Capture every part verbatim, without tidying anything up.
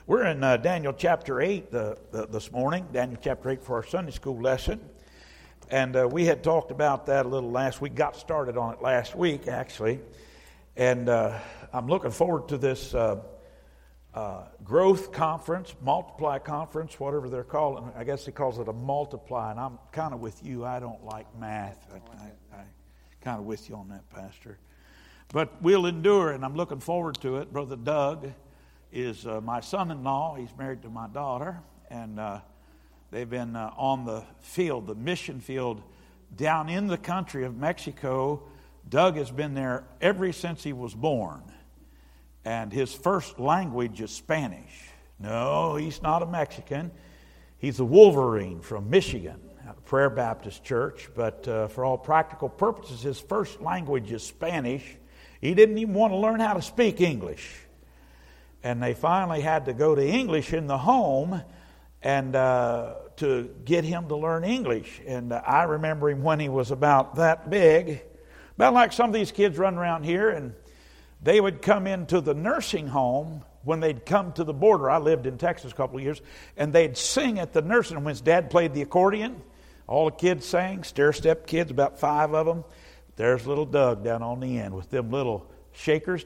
We're in uh, Daniel chapter eight uh, uh, this morning, Daniel chapter eight for our Sunday school lesson. And uh, we had talked about that a little last week, got started on it last week, actually. And uh, I'm looking forward to this uh, uh, growth conference, multiply conference, whatever they're calling it. I guess he calls it a multiply, and I'm kind of with you. I don't like math. I, I, I kind of with you on that, Pastor. But we'll endure, and I'm looking forward to it. Brother Doug is uh, my son-in-law. He's married to my daughter, and uh, they've been uh, on the field, the mission field, down in the country of Mexico. Doug has been there ever since he was born, and his first language is Spanish. No, he's not a Mexican. He's a Wolverine from Michigan, a Prayer Baptist Church, but uh, for all practical purposes, his first language is Spanish. He didn't even want to learn how to speak English. And they finally had to go to English in the home and uh, to get him to learn English. And uh, I remember him when he was about that big, about like some of these kids run around here, and they would come into the nursing home when they'd come to the border. I lived in Texas a couple of years, and they'd sing at the nursing home. When his dad played the accordion, all the kids sang, stair-step kids, about five of them. There's little Doug down on the end with them little shakers.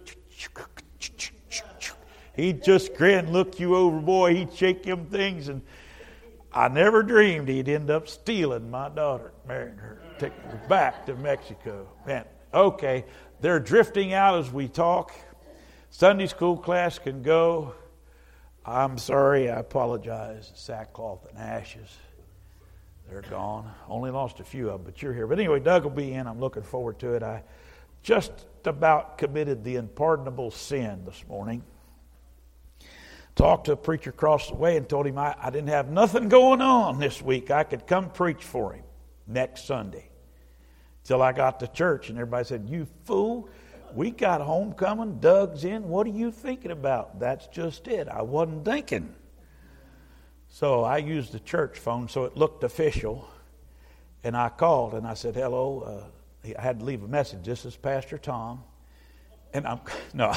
He'd just grin, look you over, boy. He'd shake them things, and I never dreamed he'd end up stealing my daughter, marrying her, taking her back to Mexico. Man, okay, they're drifting out as we talk. Sunday school class can go. I'm sorry, I apologize. Sackcloth and ashes. They're gone. Only lost a few of them, but you're here. But anyway, Doug will be in. I'm looking forward to it. I just about committed the unpardonable sin this morning. Talked to a preacher across the way and told him I, I didn't have nothing going on this week. I could come preach for him next Sunday. Till I got to church and everybody said, "You fool, we got homecoming, Doug's in. What are you thinking about?" That's just it. I wasn't thinking. So I used the church phone so it looked official. And I called and I said, "Hello." Uh, I had to leave a message. "This is Pastor Tom." And I'm, no,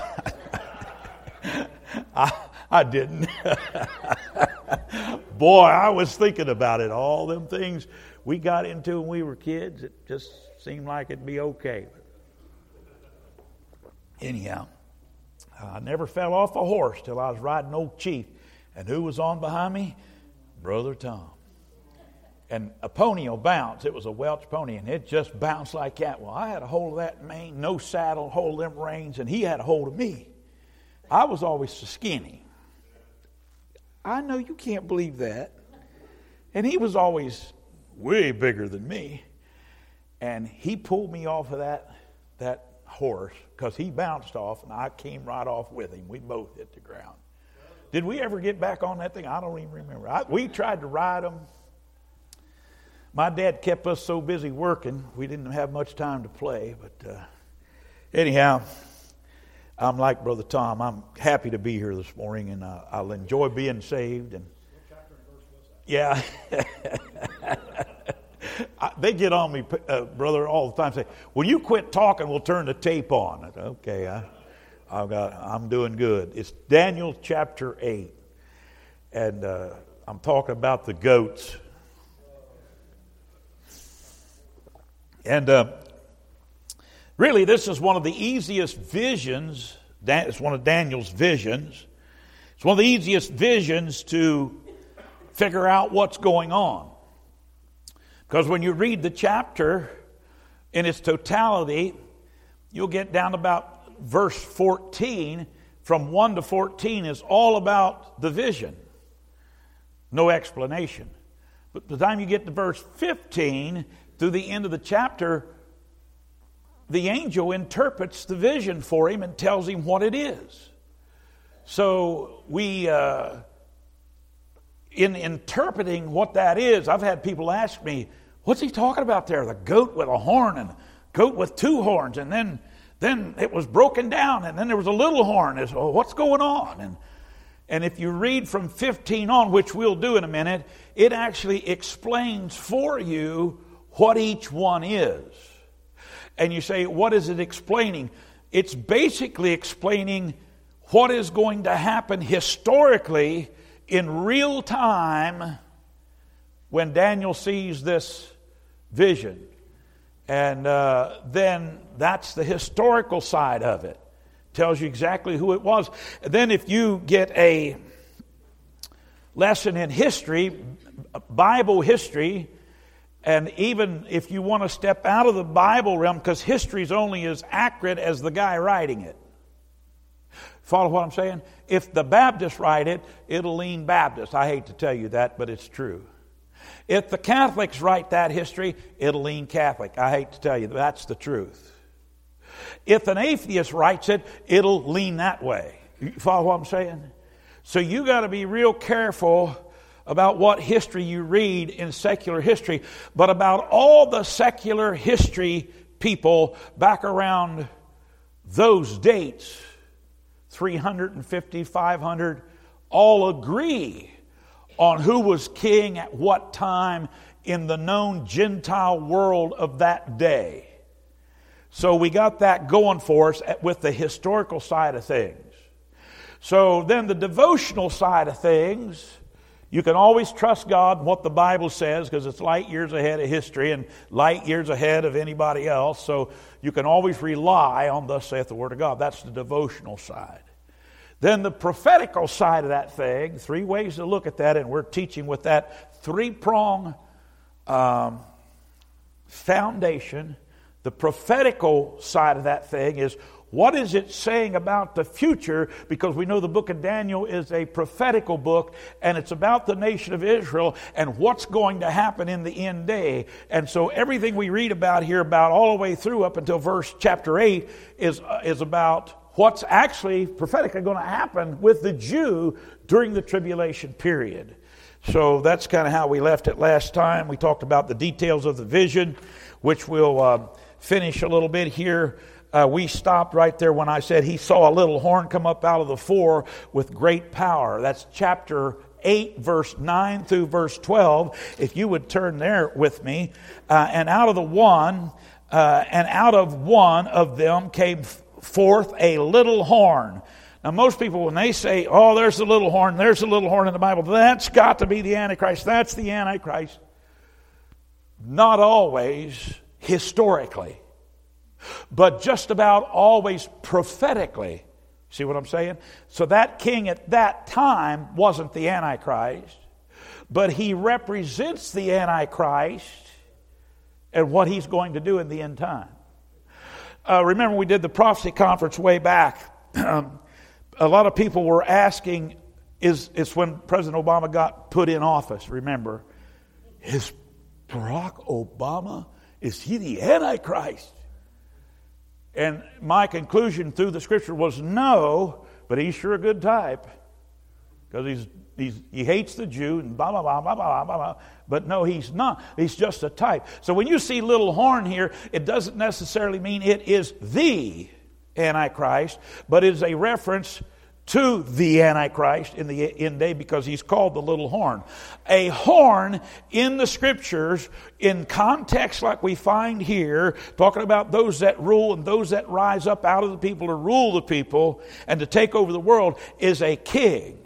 I, I didn't. Boy, I was thinking about it. All them things we got into when we were kids, it just seemed like it'd be okay. Anyhow, I never fell off a horse till I was riding Old Chief. And who was on behind me? Brother Tom. And a pony will bounce. It was a Welch pony, and it just bounced like that. Well, I had a hold of that mane, no saddle, hold of them reins, and he had a hold of me. I was always so skinny. I know you can't believe that. And he was always way bigger than me. And he pulled me off of that, that horse because he bounced off, and I came right off with him. We both hit the ground. Did we ever get back on that thing? I don't even remember. I, we tried to ride them. My dad kept us so busy working, we didn't have much time to play. But uh, anyhow, I'm like Brother Tom. I'm happy to be here this morning, and uh, I'll enjoy being saved. And yeah, they get on me, uh, brother, all the time. Say, "Will you quit talking? We'll turn the tape on." I said, okay, I, I've got, I'm doing good. It's Daniel chapter eight, and uh, I'm talking about the goats. And uh, really, this is one of the easiest visions. It's one of Daniel's visions. It's one of the easiest visions to figure out what's going on. Because when you read the chapter in its totality, you'll get down to about verse fourteen. From one to fourteen is all about the vision. No explanation. But by the time you get to verse fifteen, through the end of the chapter, the angel interprets the vision for him and tells him what it is. So we, uh, in interpreting what that is, I've had people ask me, "What's he talking about there? The goat with a horn and a goat with two horns, and then then it was broken down, and then there was a little horn." It's, "Oh, what's going on?" And and if you read from fifteen on, which we'll do in a minute, it actually explains for you what each one is. And you say, what is it explaining? It's basically explaining what is going to happen historically in real time when Daniel sees this vision. And uh, then that's the historical side of it. Tells you exactly who it was. And then if you get a lesson in history, Bible history, and even if you want to step out of the Bible realm, because history is only as accurate as the guy writing it. Follow what I'm saying? If the Baptists write it, it'll lean Baptist. I hate to tell you that, but it's true. If the Catholics write that history, it'll lean Catholic. I hate to tell you, that's the truth. If an atheist writes it, it'll lean that way. You follow what I'm saying? So you got to be real careful about what history you read in secular history, but about all the secular history people back around those dates, three fifty, five hundred, all agree on who was king at what time in the known Gentile world of that day. So we got that going for us with the historical side of things. So then the devotional side of things, you can always trust God and what the Bible says because it's light years ahead of history and light years ahead of anybody else. So you can always rely on thus saith the Word of God. That's the devotional side. Then the prophetical side of that thing, three ways to look at that, and we're teaching with that three-prong um, foundation. The prophetical side of that thing is, what is it saying about the future? Because we know the book of Daniel is a prophetical book, and it's about the nation of Israel and what's going to happen in the end day. And so everything we read about here, about all the way through up until verse chapter eight, is uh, is about what's actually prophetically going to happen with the Jew during the tribulation period. So that's kind of how we left it last time. We talked about the details of the vision, which we'll uh, finish a little bit here. Uh, we stopped right there when I said he saw a little horn come up out of the four with great power. That's chapter eight, verse nine through verse twelve. If you would turn there with me. Uh, and out of the one, uh, and out of one of them came forth a little horn. Now most people, when they say, oh, there's a little horn, there's a little horn in the Bible, that's got to be the Antichrist. That's the Antichrist. Not always historically, but just about always prophetically. See what I'm saying? So that king at that time wasn't the Antichrist, but he represents the Antichrist and what he's going to do in the end time. Uh, remember we did the prophecy conference way back. Um, a lot of people were asking, is it's when President Obama got put in office, remember, is Barack Obama, is he the Antichrist? And my conclusion through the scripture was no, but he's sure a good type. Because he's, he's he hates the Jew and blah, blah, blah, blah, blah, blah, blah. But no, he's not. He's just a type. So when you see little horn here, it doesn't necessarily mean it is the Antichrist, but it is a reference to the Antichrist in the end day because he's called the little horn. A horn in the scriptures, in context like we find here, talking about those that rule and those that rise up out of the people to rule the people and to take over the world, is a king.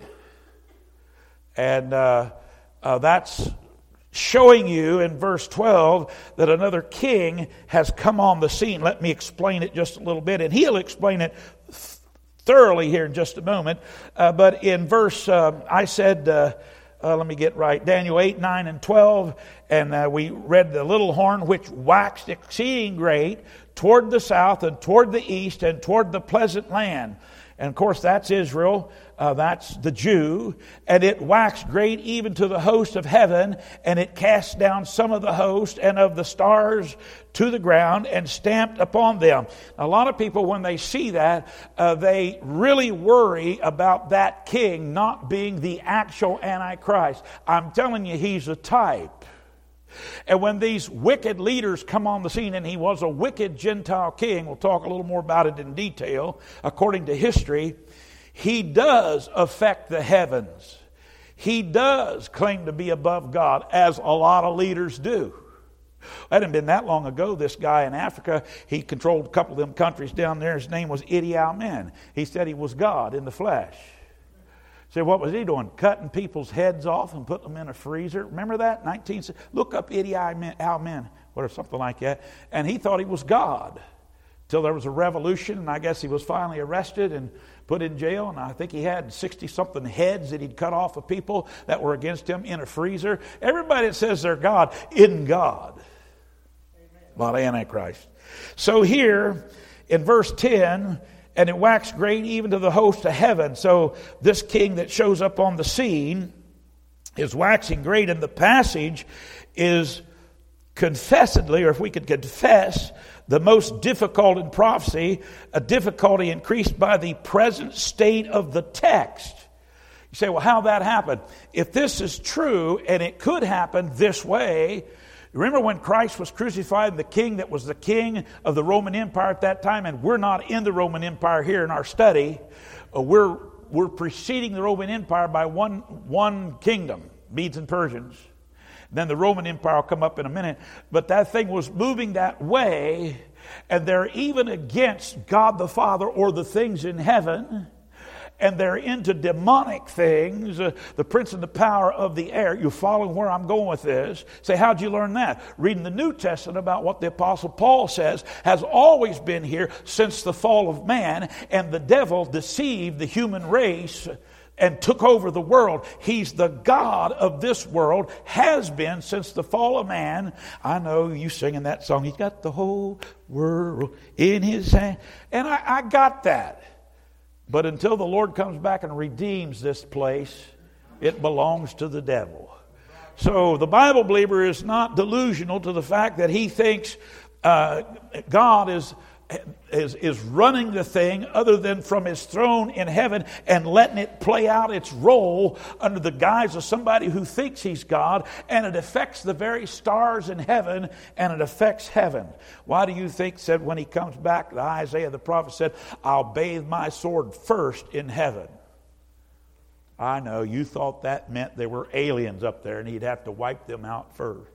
And uh, uh, that's showing you in verse twelve that another king has come on the scene. Let me explain it just a little bit, and he'll explain it thoroughly here in just a moment. Uh, but in verse, uh, I said, uh, uh, let me get right, Daniel eight, nine, and twelve, and uh, we read the little horn which waxed exceeding great toward the south and toward the east and toward the pleasant land. And of course that's Israel, uh, that's the Jew. And it waxed great even to the host of heaven, and it cast down some of the host and of the stars to the ground and stamped upon them. A lot of people, when they see that, uh, they really worry about that king not being the actual Antichrist. I'm telling you, he's a type. And when these wicked leaders come on the scene, and he was a wicked Gentile king, we'll talk a little more about it in detail, according to history, he does affect the heavens. He does claim to be above God, as a lot of leaders do. That hadn't been that long ago. This guy in Africa, he controlled a couple of them countries down there. His name was Idi Amin. He said he was God in the flesh. So what was he doing? Cutting people's heads off and putting them in a freezer. Remember that? nineteen Look up Idi Amin, or something like that. And he thought he was God. Till there was a revolution, and I guess he was finally arrested and put in jail. And I think he had sixty-something heads that he'd cut off of people that were against him in a freezer. Everybody that says they're God isn't God. Amen. A lot of Antichrist. So here in verse ten, and it waxed great even to the host of heaven. So this king that shows up on the scene is waxing great, and the passage is confessedly, or if we could confess, the most difficult in prophecy, a difficulty increased by the present state of the text. You say, well, how that happened? If this is true, and it could happen this way, remember when Christ was crucified, the king that was the king of the Roman Empire at that time, and we're not in the Roman Empire here in our study, uh, we're, we're preceding the Roman Empire by one, one kingdom, Medes and Persians. Then the Roman Empire will come up in a minute. But that thing was moving that way, and they're even against God the Father or the things in heaven, and they're into demonic things, uh, the prince and the power of the air. You're following where I'm going with this. Say, how'd you learn that? Reading the New Testament about what the Apostle Paul says has always been here since the fall of man, and the devil deceived the human race and took over the world. He's the God of this world, has been since the fall of man. I know you singing that song, he's got the whole world in his hand. And I, I got that. But until the Lord comes back and redeems this place, it belongs to the devil. So the Bible believer is not delusional to the fact that he thinks uh, God is Is, is running the thing other than from his throne in heaven and letting it play out its role under the guise of somebody who thinks he's God, and it affects the very stars in heaven, and it affects heaven. Why do you think, said when he comes back, Isaiah the prophet said, I'll bathe my sword first in heaven. I know, you thought that meant there were aliens up there and he'd have to wipe them out first.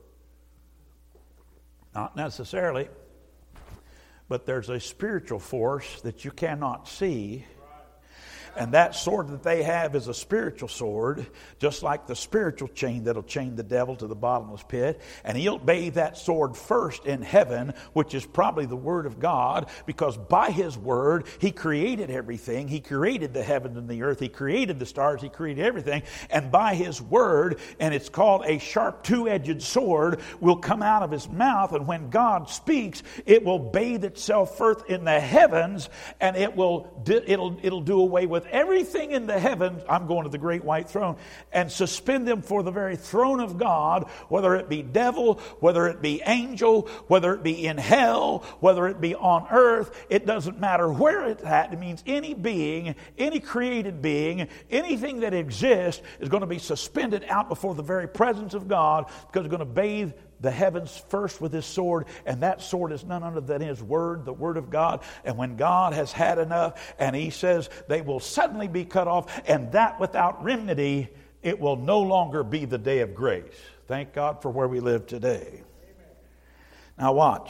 Not necessarily. But there's a spiritual force that you cannot see. And that sword that they have is a spiritual sword, just like the spiritual chain that'll chain the devil to the bottomless pit. And he'll bathe that sword first in heaven, which is probably the Word of God, because by His Word, He created everything. He created the heaven and the earth. He created the stars. He created everything. And by His Word, and it's called a sharp two-edged sword, will come out of His mouth. And when God speaks, it will bathe itself first in the heavens, and it will it'll it'll do away with everything in the heavens. I'm going to the great white throne, and suspend them for the very throne of God, whether it be devil, whether it be angel, whether it be in hell, whether it be on earth. It doesn't matter where it's at. It means any being, any created being, anything that exists is going to be suspended out before the very presence of God, because it's going to bathe the heavens first with His sword, and that sword is none other than His Word, the Word of God. And when God has had enough, and He says they will suddenly be cut off, and that without remedy, it will no longer be the day of grace. Thank God for where we live today. Amen. Now watch.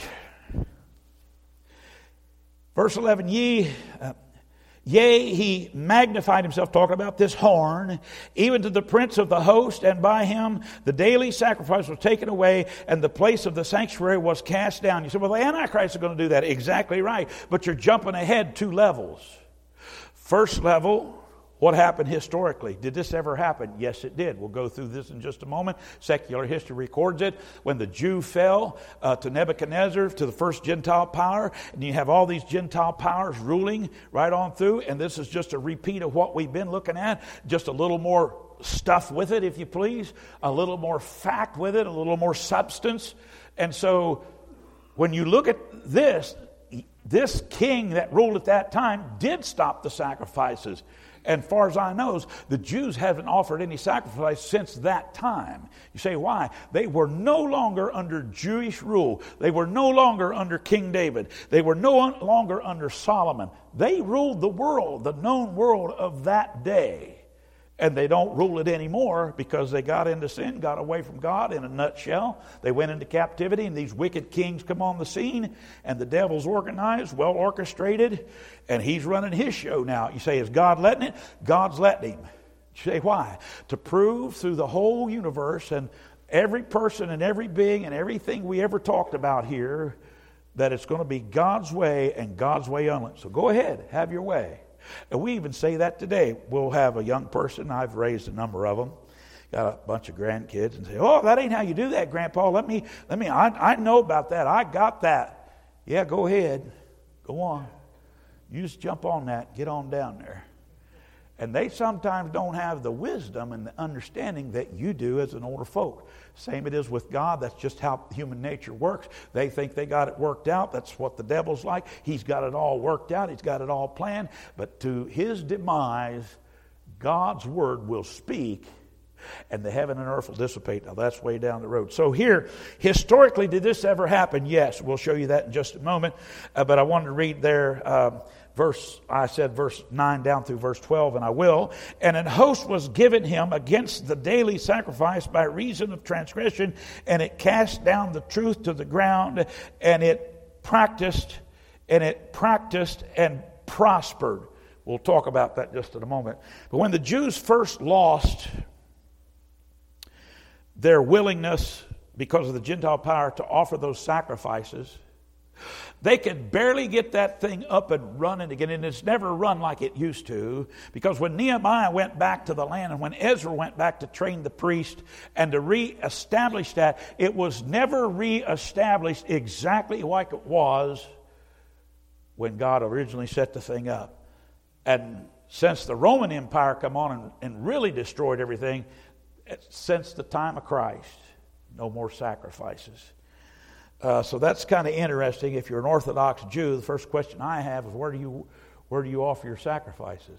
Verse eleven, ye... Uh, Yea, he magnified himself, talking about this horn, even to the prince of the host, and by him the daily sacrifice was taken away, and the place of the sanctuary was cast down. You say, well, the Antichrist is going to do that. Exactly right. But you're jumping ahead two levels. First level, what happened historically? Did this ever happen? Yes, it did. We'll go through this in just a moment. Secular history records it. When the Jew fell uh, to Nebuchadnezzar, to the first Gentile power, and you have all these Gentile powers ruling right on through, and this is just a repeat of what we've been looking at, just a little more stuff with it, if you please, a little more fact with it, a little more substance. And so when you look at this, this king that ruled at that time did stop the sacrifices. And as far as I know, the Jews haven't offered any sacrifice since that time. You say, why? They were no longer under Jewish rule. They were no longer under King David. They were no longer under Solomon. They ruled the world, the known world of that day. And they don't rule it anymore because they got into sin, got away from God in a nutshell. They went into captivity, and these wicked kings come on the scene, and the devil's organized, well orchestrated, and he's running his show now. You say, is God letting it? God's letting him. You say, why? To prove through the whole universe and every person and every being and everything we ever talked about here that it's going to be God's way and God's way only. So go ahead, have your way. And we even say that today. We'll have a young person, I've raised a number of them, got a bunch of grandkids, and say, oh, that ain't how you do that, Grandpa. Let me, let me, I, I know about that. I got that. Yeah, go ahead. Go on. You just jump on that. Get on down there. And they sometimes don't have the wisdom and the understanding that you do as an older folk. Same it is with God. That's just how human nature works. They think they got it worked out. That's what the devil's like. He's got it all worked out. He's got it all planned. But to his demise, God's word will speak, and the heaven and earth will dissipate. Now, that's way down the road. So here, historically, did this ever happen? Yes. We'll show you that in just a moment. Uh, but I wanted to read there... Uh, Verse, I said verse nine down through verse twelve, and I will. And an host was given him against the daily sacrifice by reason of transgression, and it cast down the truth to the ground, and it practiced, and it practiced and prospered. We'll talk about that just in a moment. But when the Jews first lost their willingness because of the Gentile power to offer those sacrifices, they could barely get that thing up and running again, and it's never run like it used to, because when Nehemiah went back to the land and when Ezra went back to train the priest and to re-establish that, it was never re-established exactly like it was when God originally set the thing up. And since the Roman Empire come on and, and really destroyed everything, since the time of Christ, no more sacrifices. Uh, so that's kind of interesting. If you're an Orthodox Jew, the first question I have is, where do you where do you offer your sacrifices?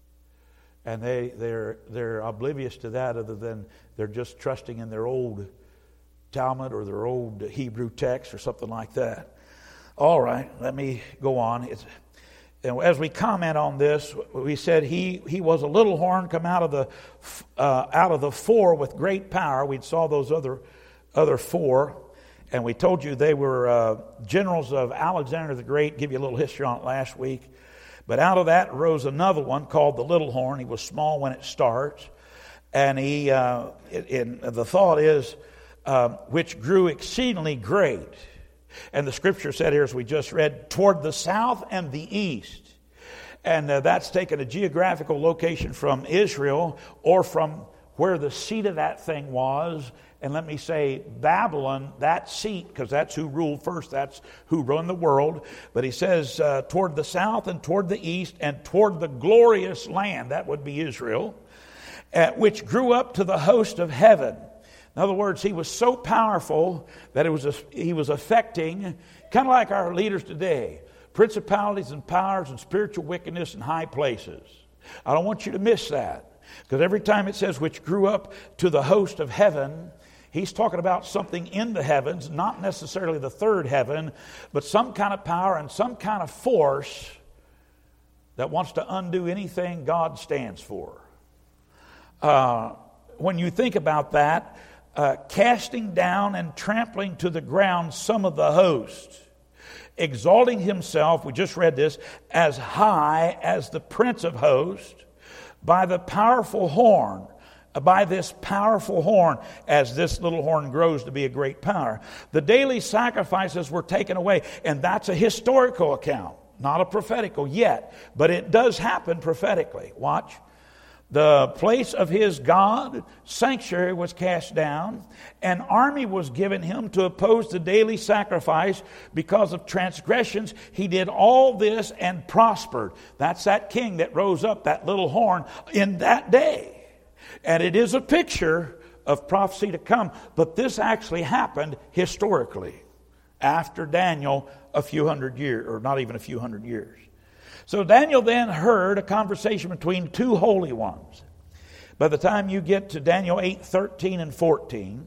And they they're they're oblivious to that, other than they're just trusting in their old Talmud or their old Hebrew text or something like that. All right, let me go on. It's, and as we comment on this, we said he he was a little horn come out of the uh, out of the four with great power. We saw those other other four. And we told you they were uh, generals of Alexander the Great. Give you a little history on it last week. But out of that rose another one called the Little Horn. He was small when it starts. And he, uh, it, it, the thought is, uh, which grew exceedingly great. And the scripture said here, as we just read, toward the south and the east. And uh, that's taken a geographical location from Israel, or from where the seat of that thing was. And let me say, Babylon, that seat, because that's who ruled first, that's who run the world. But he says, uh, toward the south and toward the east and toward the glorious land, that would be Israel, uh, which grew up to the host of heaven. In other words, he was so powerful that it was a, he was affecting, kind of like our leaders today, principalities and powers and spiritual wickedness in high places. I don't want you to miss that, because every time it says, which grew up to the host of heaven, he's talking about something in the heavens, not necessarily the third heaven, but some kind of power and some kind of force that wants to undo anything God stands for. Uh, when you think about that, uh, casting down and trampling to the ground some of the host, exalting himself, we just read this, as high as the Prince of Hosts, by the powerful horn, by this powerful horn, as this little horn grows to be a great power. The daily sacrifices were taken away, and that's a historical account, not a prophetical yet, but it does happen prophetically. Watch. The place of his God, sanctuary, was cast down. An army was given him to oppose the daily sacrifice because of transgressions. He did all this and prospered. That's that king that rose up, that little horn, in that day. And it is a picture of prophecy to come. But this actually happened historically after Daniel a few hundred years, or not even a few hundred years. So Daniel then heard a conversation between two holy ones. By the time you get to Daniel eight, thirteen and fourteen,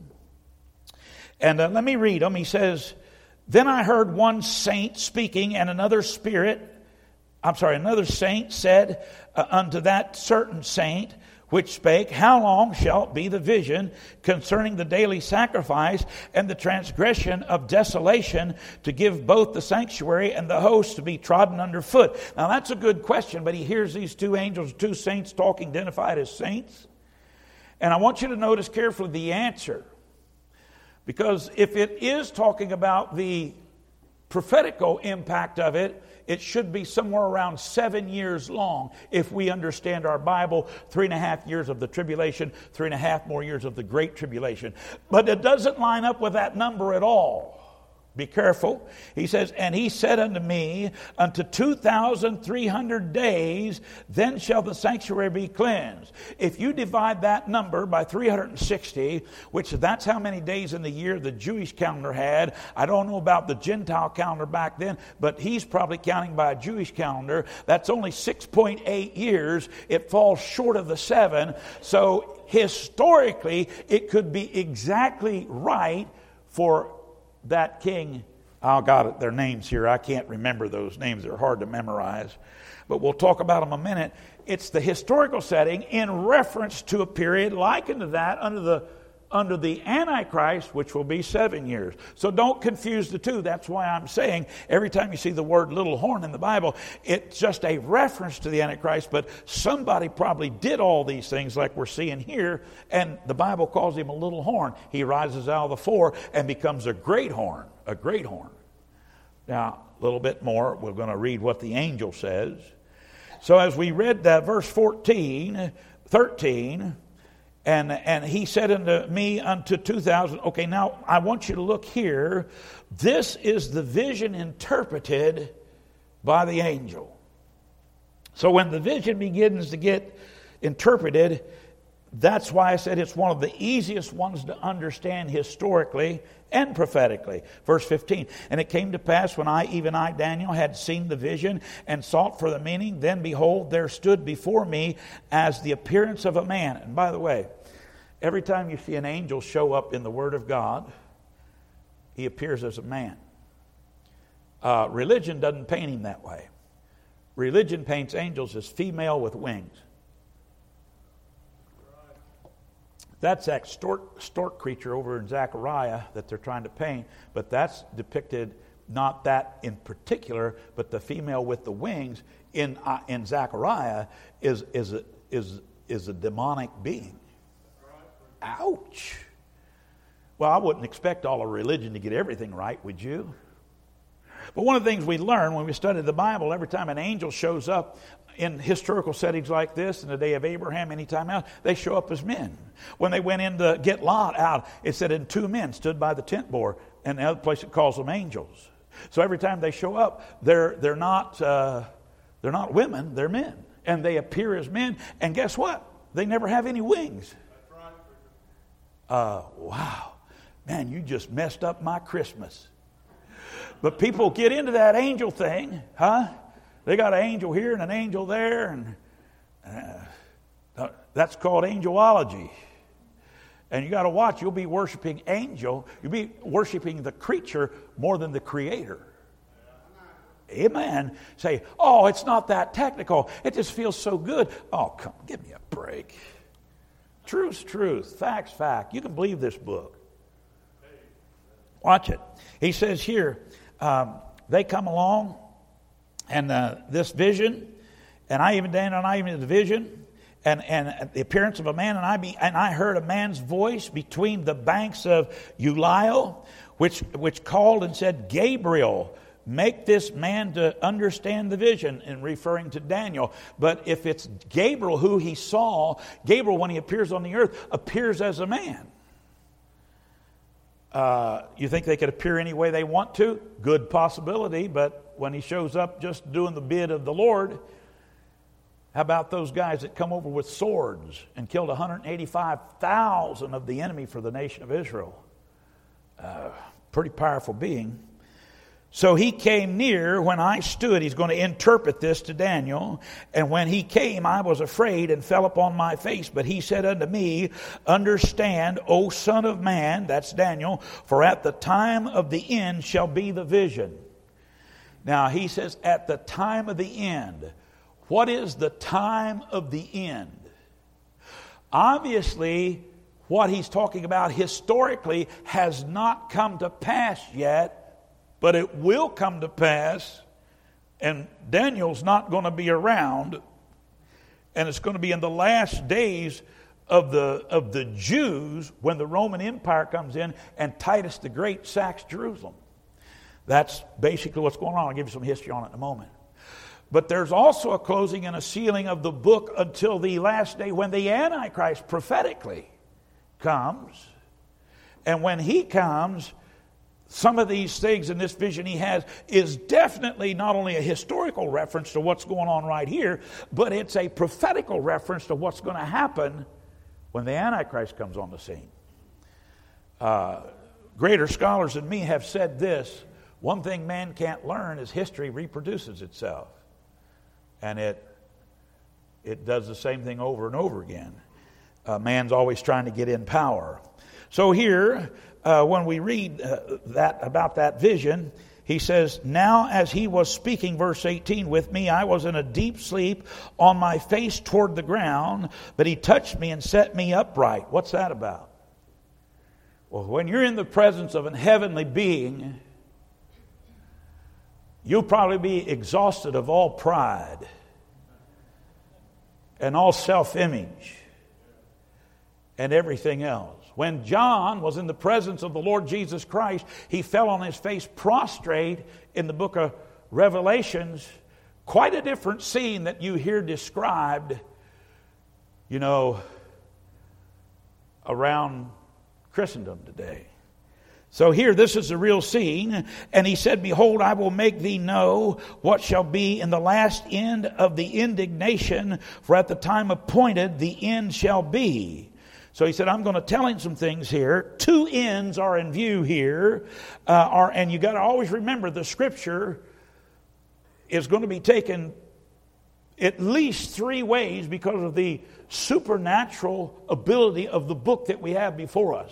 and uh, let me read them. He says, then I heard one saint speaking, and another spirit, I'm sorry, another saint said uh, unto that certain saint, which spake, How long shall it be the vision concerning the daily sacrifice and the transgression of desolation, to give both the sanctuary and the host to be trodden under foot? Now that's a good question, but he hears these two angels, two saints talking, identified as saints. And I want you to notice carefully the answer. Because if it is talking about the prophetical impact of it, it should be somewhere around seven years long if we understand our Bible. Three and a half years of the tribulation, three and a half more years of the great tribulation. But it doesn't line up with that number at all. Be careful. He says, And he said unto me, Unto two thousand three hundred days, then shall the sanctuary be cleansed. If you divide that number by three hundred sixty, which that's how many days in the year the Jewish calendar had. I don't know about the Gentile calendar back then, but he's probably counting by a Jewish calendar. That's only six point eight years. It falls short of the seven. So historically, it could be exactly right for that king. I got their names here. I can't remember those names. They're hard to memorize. But we'll talk about them a minute. It's the historical setting in reference to a period likened to that under the under the Antichrist, which will be seven years. So don't confuse the two. That's why I'm saying every time you see the word little horn in the Bible, it's just a reference to the Antichrist, but somebody probably did all these things like we're seeing here, and the Bible calls him a little horn. He rises out of the four and becomes a great horn, a great horn. Now, a little bit more, we're going to read what the angel says. So as we read that, verse fourteen, thirteen, And and he said unto me, unto two thousand. Okay, now I want you to look here. This is the vision interpreted by the angel. So when the vision begins to get interpreted, that's why I said it's one of the easiest ones to understand historically and prophetically. Verse fifteen, And it came to pass when I, even I, Daniel, had seen the vision and sought for the meaning, then behold, there stood before me as the appearance of a man. And by the way, every time you see an angel show up in the Word of God, he appears as a man. Uh, religion doesn't paint him that way. Religion paints angels as female with wings. That's that stork, stork creature over in Zechariah that they're trying to paint, but that's depicted, not that in particular, but the female with the wings in uh, in Zechariah is is a, is is a demonic being. Ouch! Well, I wouldn't expect all of religion to get everything right, would you? But one of the things we learn when we study the Bible, every time an angel shows up in historical settings like this, in the day of Abraham, anytime else, they show up as men. When they went in to get Lot out, it said, and two men stood by the tent door, and the other place it calls them angels. So every time they show up, they're they're not uh, they're not women, they're men, and they appear as men. And guess what? They never have any wings. Uh, wow, man, you just messed up my Christmas. But people get into that angel thing, huh? They got an angel here and an angel there, and uh, that's called angelology. And you got to watch, you'll be worshiping angel, you'll be worshiping the creature more than the creator. Amen. Say, oh, it's not that technical. It just feels so good. Oh, come, give me a break. Truth's truth. Fact's fact. You can believe this book. Watch it. He says here, um, they come along, and uh, this vision, and I even, Daniel and I even the vision, and, and the appearance of a man, and I be, and I heard a man's voice between the banks of Ulai, which which called and said, Gabriel, make this man to understand the vision, and referring to Daniel. But if it's Gabriel who he saw, Gabriel, when he appears on the earth, appears as a man. Uh, you think they could appear any way they want to? Good possibility, but when he shows up just doing the bid of the Lord, how about those guys that come over with swords and killed one hundred eighty-five thousand of the enemy for the nation of Israel? Uh, pretty powerful being. So he came near when I stood. He's going to interpret this to Daniel. And when he came, I was afraid and fell upon my face. But he said unto me, Understand, O son of man, that's Daniel, for at the time of the end shall be the vision. Now he says, at the time of the end. What is the time of the end? Obviously, what he's talking about historically has not come to pass yet, but it will come to pass, and Daniel's not going to be around, and it's going to be in the last days of the of the Jews when the Roman Empire comes in and Titus the Great sacks Jerusalem. That's basically what's going on. I'll give you some history on it in a moment. But there's also a closing and a sealing of the book until the last day when the Antichrist prophetically comes. And when he comes, some of these things in this vision he has is definitely not only a historical reference to what's going on right here, but it's a prophetical reference to what's going to happen when the Antichrist comes on the scene. Uh, greater scholars than me have said this: one thing man can't learn is history reproduces itself. And it it does the same thing over and over again. Uh, man's always trying to get in power. So here, uh, when we read uh, that about that vision, he says, "Now as he was speaking," verse eighteen, "with me, I was in a deep sleep, on my face toward the ground, but he touched me and set me upright." What's that about? Well, when you're in the presence of a heavenly being, you'll probably be exhausted of all pride and all self-image and everything else. When John was in the presence of the Lord Jesus Christ, he fell on his face prostrate in the book of Revelations. Quite a different scene that you hear described, you know, around Christendom today. So here, this is the real scene. "And he said, Behold, I will make thee know what shall be in the last end of the indignation, for at the time appointed the end shall be." So he said, I'm going to tell him some things here. Two ends are in view here. Uh, are, and you got to always remember the Scripture is going to be taken at least three ways because of the supernatural ability of the book that we have before us.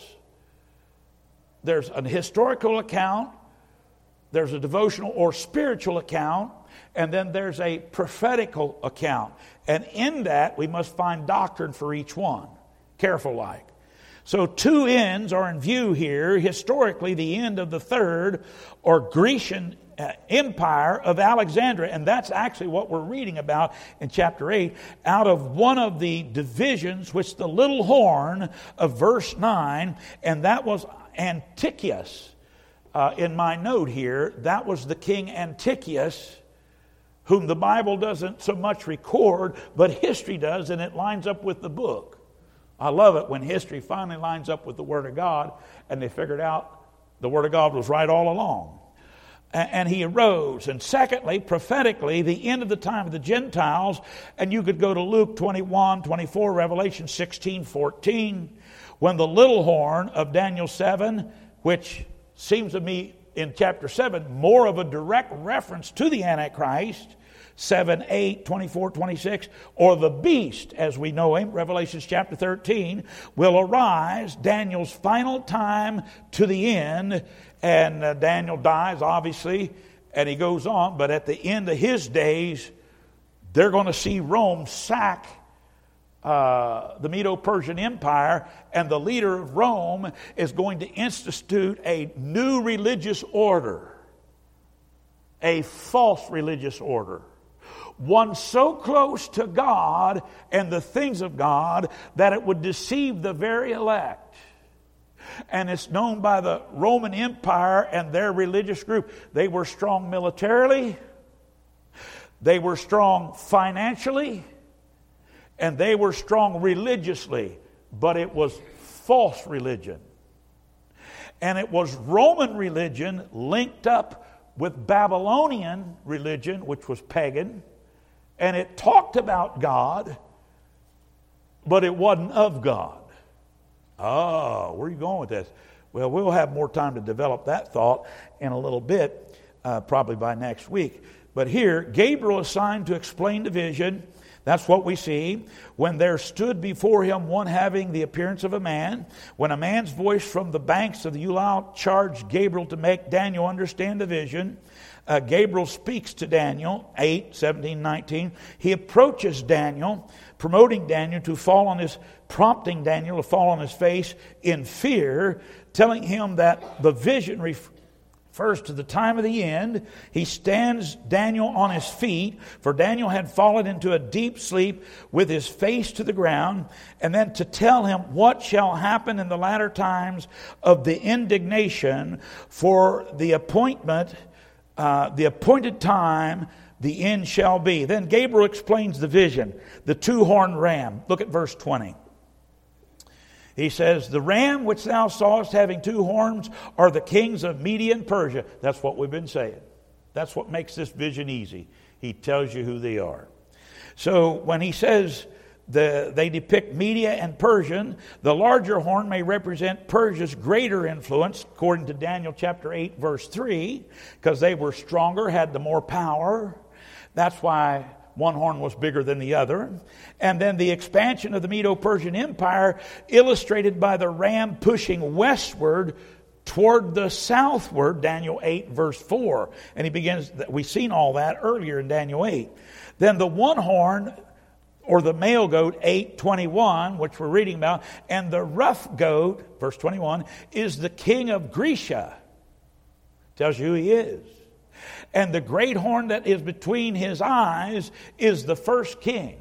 There's an historical account, there's a devotional or spiritual account, and then there's a prophetical account. And in that, we must find doctrine for each one. Careful like. So two ends are in view here. Historically, the end of the third or Grecian uh, empire of Alexandria. And that's actually what we're reading about in chapter eight. Out of one of the divisions, which the little horn of verse nine, and that was Antiochus. Uh, in my note here, that was the king Antiochus, whom the Bible doesn't so much record, but history does, and it lines up with the book. I love it when history finally lines up with the Word of God, and they figured out the Word of God was right all along. And he arose. And secondly, prophetically, the end of the time of the Gentiles, and you could go to Luke twenty-one, twenty-four, Revelation sixteen, fourteen, when the little horn of Daniel seven, which seems to me in chapter seven more of a direct reference to the Antichrist, seven, eight, twenty-four, twenty-six, or the beast as we know him, Revelation chapter thirteen, will arise, Daniel's final time to the end, and uh, Daniel dies obviously, and he goes on, but at the end of his days, they're going to see Rome sack uh, the Medo-Persian Empire, and the leader of Rome is going to institute a new religious order, a false religious order. One so close to God and the things of God that it would deceive the very elect. And it's known by the Roman Empire and their religious group. They were strong militarily, they were strong financially, and they were strong religiously. But it was false religion. And it was Roman religion linked up with Babylonian religion, which was pagan. And it talked about God, but it wasn't of God. Oh, where are you going with this? Well, we'll have more time to develop that thought in a little bit, uh, probably by next week. But here, Gabriel is assigned to explain the vision. That's what we see. When there stood before him one having the appearance of a man, when a man's voice from the banks of the Ulai charged Gabriel to make Daniel understand the vision, uh, Gabriel speaks to Daniel, eight, seventeen, nineteen. He approaches Daniel, promoting Daniel to fall on his, prompting Daniel to fall on his face in fear, telling him that the vision refers First, to the time of the end. He stands Daniel on his feet, for Daniel had fallen into a deep sleep with his face to the ground, and then to tell him what shall happen in the latter times of the indignation for the appointment, uh, the appointed time, the end shall be. Then Gabriel explains the vision, the two-horned ram. Look at verse twenty. He says, the ram which thou sawest having two horns are the kings of Media and Persia. That's what we've been saying. That's what makes this vision easy. He tells you who they are. So when he says the, they depict Media and Persian, the larger horn may represent Persia's greater influence, according to Daniel chapter eight, verse three, because they were stronger, had the more power. That's why one horn was bigger than the other. And then the expansion of the Medo-Persian Empire, illustrated by the ram pushing westward toward the southward, Daniel eight, verse four. And he begins, we've seen all that earlier in Daniel eight. Then the one horn, or the male goat, eight twenty-one, which we're reading about, and the rough goat, verse twenty-one, is the king of Grecia. Tells you who he is. And the great horn that is between his eyes is the first king.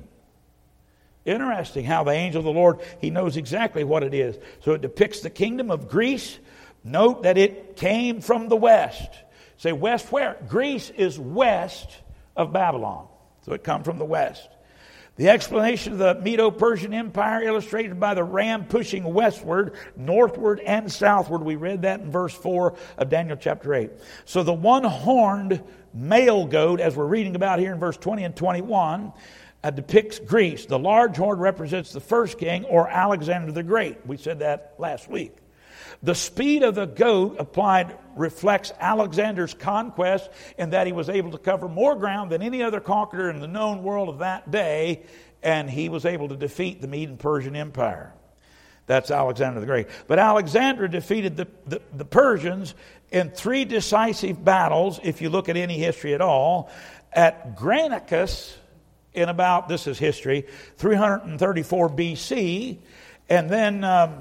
Interesting how the angel of the Lord, he knows exactly what it is. So it depicts the kingdom of Greece. Note that it came from the west. Say, west where? Greece is west of Babylon. So it comes from the west. The explanation of the Medo-Persian Empire, illustrated by the ram pushing westward, northward, and southward. We read that in verse four of Daniel chapter eight. So the one-horned male goat, as we're reading about here in verse twenty and twenty-one, uh, depicts Greece. The large horn represents the first king, or Alexander the Great. We said that last week. The speed of the goat applied reflects Alexander's conquest in that he was able to cover more ground than any other conqueror in the known world of that day, and he was able to defeat the Medo and Persian Empire. That's Alexander the Great. But Alexander defeated the, the, the Persians in three decisive battles, if you look at any history at all, at Granicus in about, this is history, three thirty-four B C, and then um,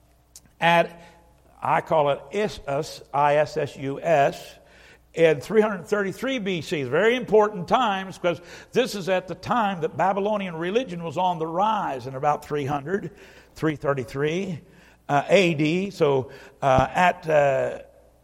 at I call it Issus, I S S U S, in three thirty-three B C. Very important times, because this is at the time that Babylonian religion was on the rise in about three hundred, three thirty-three uh, A D. So uh, at uh,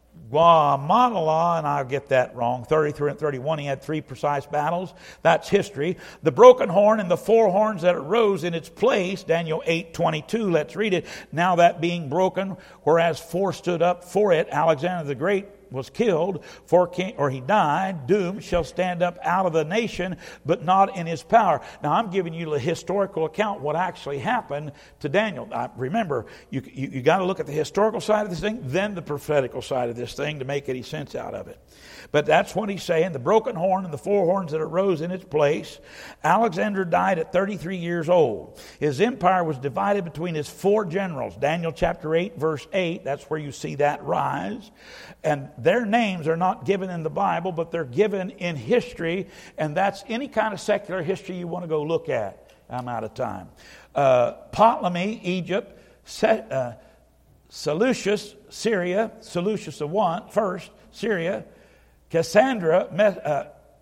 Guatemala, and I'll get that wrong, thirty-three and thirty-one, he had three precise battles. That's history. The broken horn and the four horns that arose in its place, Daniel eight twenty-two, let's read it. Now that being broken, whereas four stood up for it, Alexander the Great was killed, for king, or he died, doomed, shall stand up out of the nation, but not in his power. Now, I'm giving you the historical account what actually happened to Daniel. I, remember, you, you, you got to look at the historical side of this thing, then the prophetical side of this thing to make any sense out of it. But that's what he's saying. The broken horn and the four horns that arose in its place. Alexander died at thirty-three years old. His empire was divided between his four generals. Daniel chapter eight, verse eight, that's where you see that rise. And their names are not given in the Bible, but they're given in history. And that's any kind of secular history you want to go look at. I'm out of time. Uh, Ptolemy, Egypt. Se- uh, Seleucus, Syria. Seleucus the one, first, Syria. Cassandra, uh,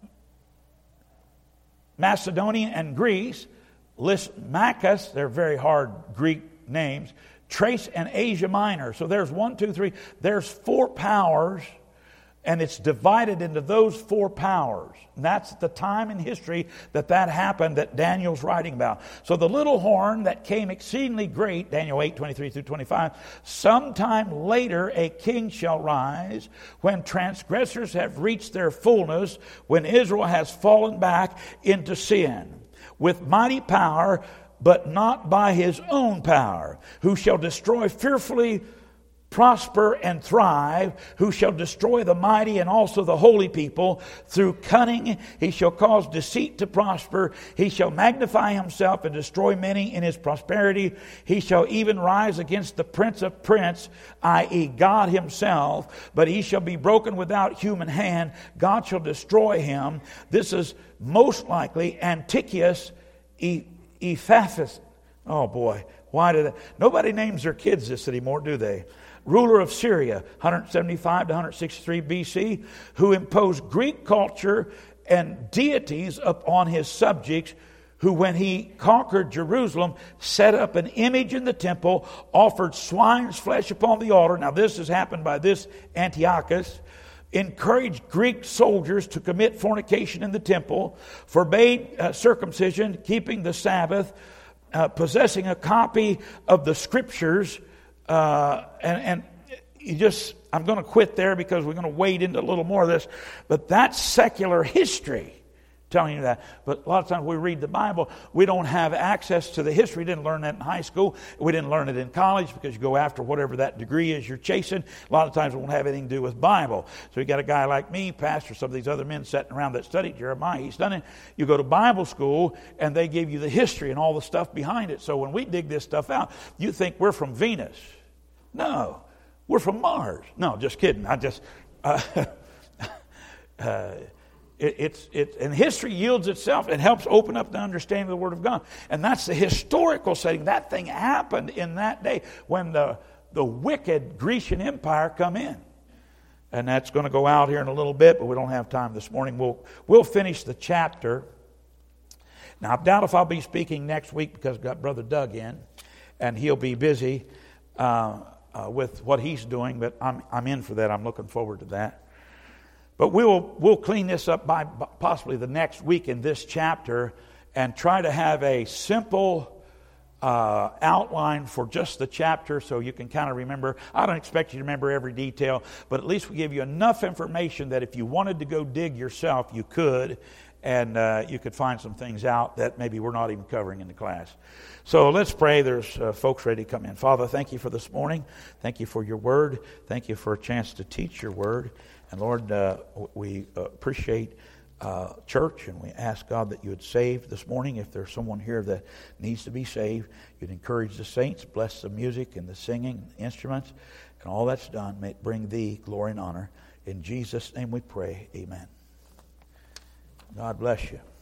Macedonia and Greece. Lysimachus, they're very hard Greek names. Trace and Asia Minor. So there's one, two, three. There's four powers, and it's divided into those four powers. And that's the time in history that that happened that Daniel's writing about. So the little horn that came exceedingly great, Daniel eight, twenty-three through twenty-five, sometime later a king shall rise, when transgressors have reached their fullness, when Israel has fallen back into sin, with mighty power, but not by his own power, who shall destroy fearfully prosper and thrive, who shall destroy the mighty and also the holy people. Through cunning he shall cause deceit to prosper. He shall magnify himself and destroy many in his prosperity. He shall even rise against the prince of prince, that is God himself, but he shall be broken without human hand. God shall destroy him. This is most likely Antiochus Epiphanes. Oh boy, why did that? Nobody names their kids this anymore, do they? Ruler of Syria, one seventy-five to one sixty-three B C, who imposed Greek culture and deities upon his subjects, who when he conquered Jerusalem, set up an image in the temple, offered swine's flesh upon the altar. Now this has happened by this Antiochus. Encouraged Greek soldiers to commit fornication in the temple, forbade uh, circumcision, keeping the Sabbath, uh, possessing a copy of the scriptures, uh, and, and you just, I'm going to quit there because we're going to wade into a little more of this, but that's secular history telling you that. But a lot of times we read the Bible, we don't have access to the history. We didn't learn that in high school. We didn't learn it in college because you go after whatever that degree is you're chasing. A lot of times it won't have anything to do with Bible. So you got a guy like me, pastor, some of these other men sitting around that studied Jeremiah. He's done it. You go to Bible school and they give you the history and all the stuff behind it. So when we dig this stuff out, you think we're from Venus. No, we're from Mars. No, just kidding. I just... Uh, uh, It, it's it, and history yields itself. It helps open up the understanding of the Word of God. And that's the historical setting. That thing happened in that day when the, the wicked Grecian Empire come in. And that's going to go out here in a little bit, but we don't have time this morning. We'll, we'll finish the chapter. Now, I doubt if I'll be speaking next week because I've got Brother Doug in. And he'll be busy uh, uh, with what he's doing. But I'm, I'm in for that. I'm looking forward to that. But we'll we'll clean this up by possibly the next week in this chapter and try to have a simple uh, outline for just the chapter so you can kind of remember. I don't expect you to remember every detail, but at least we give you enough information that if you wanted to go dig yourself, you could, and uh, you could find some things out that maybe we're not even covering in the class. So let's pray. There's uh, folks ready to come in. Father, thank you for this morning. Thank you for your word. Thank you for a chance to teach your word. And Lord, uh, we appreciate uh, church, and we ask God that you would save this morning. If there's someone here that needs to be saved, you'd encourage the saints, bless the music and the singing, and the instruments, and all that's done. May it bring thee glory and honor. In Jesus' name we pray, amen. God bless you.